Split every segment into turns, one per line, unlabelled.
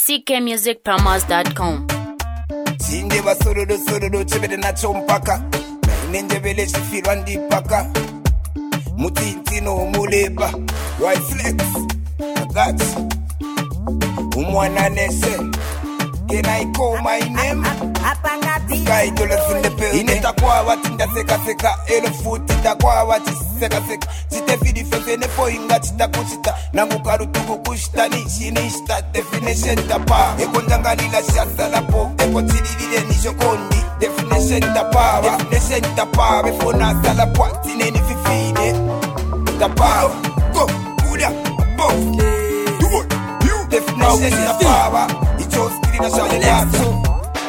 ckmusicpromos.com.
Sinde basorodo chebede na chompaka Nende vele shifirwa ndipaka Mutintino muleba White flex Agati Umwana nese Can I call my name? Sky dollars in the building Ineta kwa wati nda seka seka Elo futi da kwa wati seka seka Chite fidi fese nefo inga chita kuchita Nangu karu tuku kushita nishi nishita Definition tapa Eko njangalila shasa lapo Eko chidilile nisho kondi Definition tapa Definition tapa Before nasa la pwati neni fifine Tapa Go Buda Box Do it You Definition tapa Icho skiri na shawne lato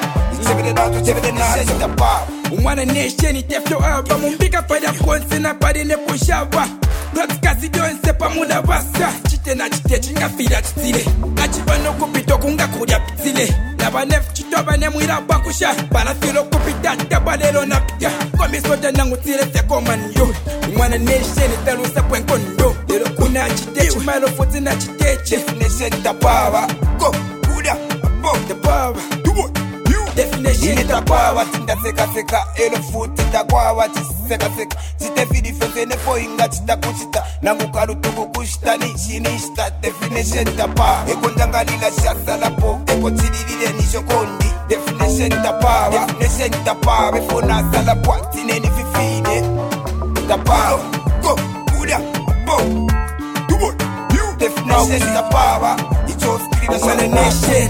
Umwana nation itefyo aba Mumbika pada konse na pari ne pushawa Broadcast donse pa muda basa Chite na chite chinga fila chitile Achibano kupito kunga kuria pitile Naba nef chitoba ne mwira bakusha Para filo kupita tabalelo na pita Komi soja nangu tile seko manyo Umwana nation italusa pwen kondo Lelo kuna chite chumalo futi na chite
Definition tapawa Go, Buda, Bo,
the power Definition
Ineta kwa wati nda seka seka Elo futi ta kwa wati seka seka Chite fidi fese nefo inga chita kuchita Nangu karu tuku kushita nishi nishita Definition tapa Eko njangalila shasa lapo Eko chidilile nisho kondi Definition tapa Definition tapa Befo nasa la pwati neni fifine Tapa Go Buda Bo Do it You Definition tapa Icho skiri na shale nation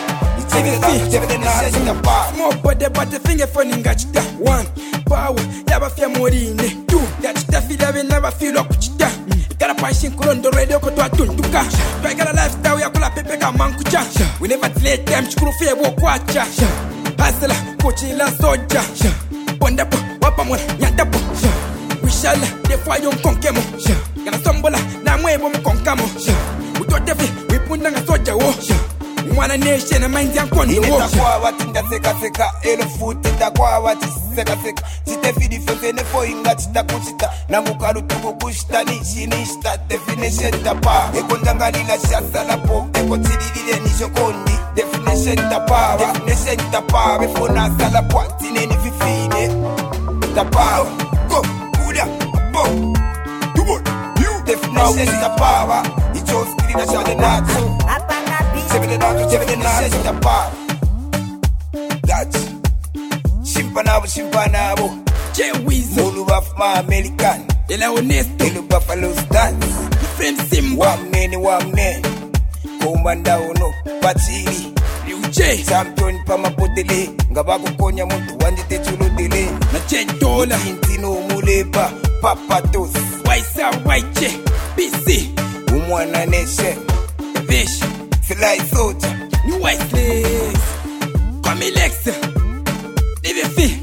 Small body but the finger funny ngachita. 1 power yaba fia morine. 2 ngachita fila be never feel like kuchita. Ikara passion kurondo radio ko to atunduka. Bagala lifestyle ya kula pepe ka mankucha. We never delay time chukuru fie bo kwacha. Hasela kochila soja. Bonda po wapa mwana nyanda po. We shall defy yon konkemo. Gana sombola na mwebo mkonkamo. Utotefe wipunda nga soja wo. Mwana nation na mind ya kondo
Ineta kwa wati nda seka seka Elo futi ta kwa wati seka seka Chite fidi fese nefo inga chita kuchita Nangu karu tuku kushita nishi nishita Definition tapa Eko njangalila shasa lapo Eko chidilile nisho kondi Definition tapa Definition tapa Befo nasa la pwati neni fifine Tapa Go Buda Bo Do it You Definition tapa Icho skiri na shawne nato Chebede nacho tapa Gati Shimpanabo
Jay Weezo
Olu bafma American
Ela honesto
Elu buffalo stance
Frame Simba
Wamne Kumbanda uno Patili
Liu J
Champion pa mapotele Ngabako konya muntu wandite chulodele
Na $10
Intino muleba Papatos
Waisa Waiche BC
Umwana nation
Vish
Fly soldier
New White Legs Kwame Lex DVF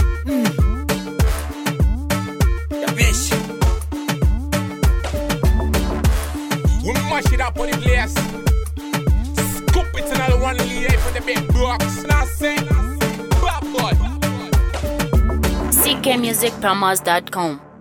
Vish
We mash it up on the place. Scoop it and I'll run the for the big blocks. Now say, bad boy.
ckmusicpromos.com.